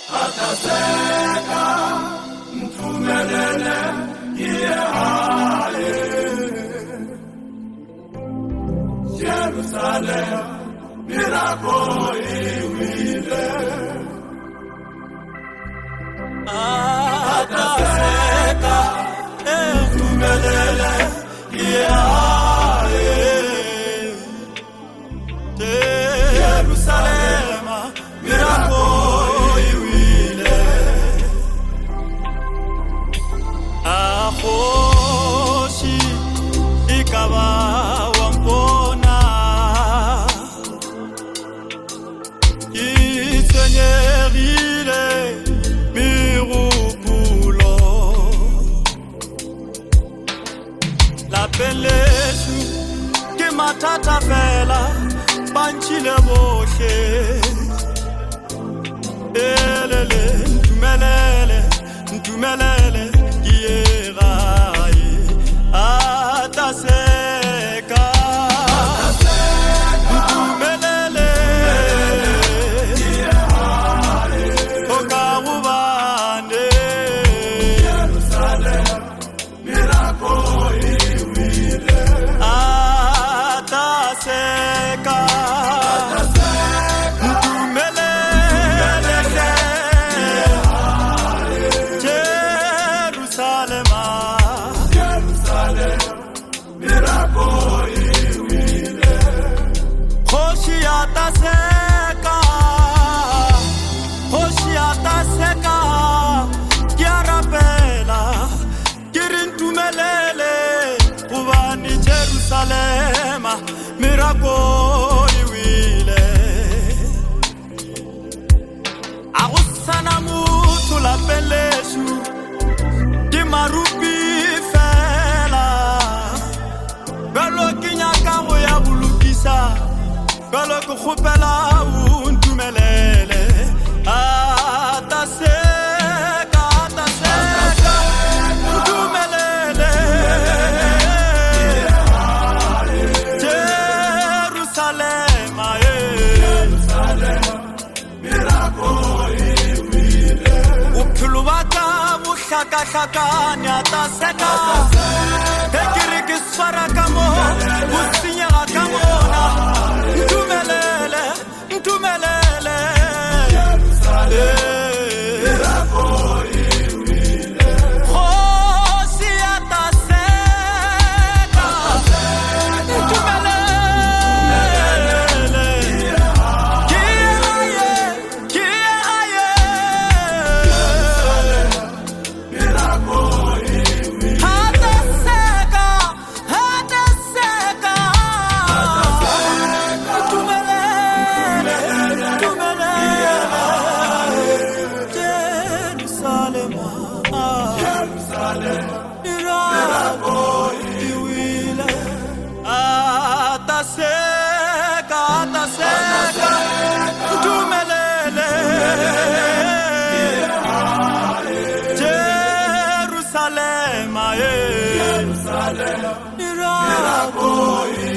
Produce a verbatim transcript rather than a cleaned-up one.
ataseka mtumelele yehaye Jerusalem miracle iwile ataseka mtumelele yehaye Jerusalem miracle iwile ahoshi ikaba wampona isenyerile mirupulo la peleshu ke matata fela banchile bohle elele ntumelele ntumelele yeraye ataseka ntumelele yeraye okabubane Jerusalem miracle iwile ataseka Ataseka, hoshi ataseka, kiarapela, kirintumelele, ubani Jerusalem, miracle iwile. Agusana mutu la peleshu, kimarupi fela, belo kinyaka ya bulukisa. Balo kukhupela untumelele ataseka ataseka untumelele Jerusalem Jerusalem miracle iwile ukhulubata buhlaka hlakani ataseka ekirikiswara kamo usinya kamona Ntumelele, ntumelele Jerusalem miracle iwile Hoshi ataseka ntumelele Kieraye, kieraye Jerusalem miracle iwile Ataseka, ataseka Ataseka, ataseka, ntumelele Jerusalem, Jerusalem, miracle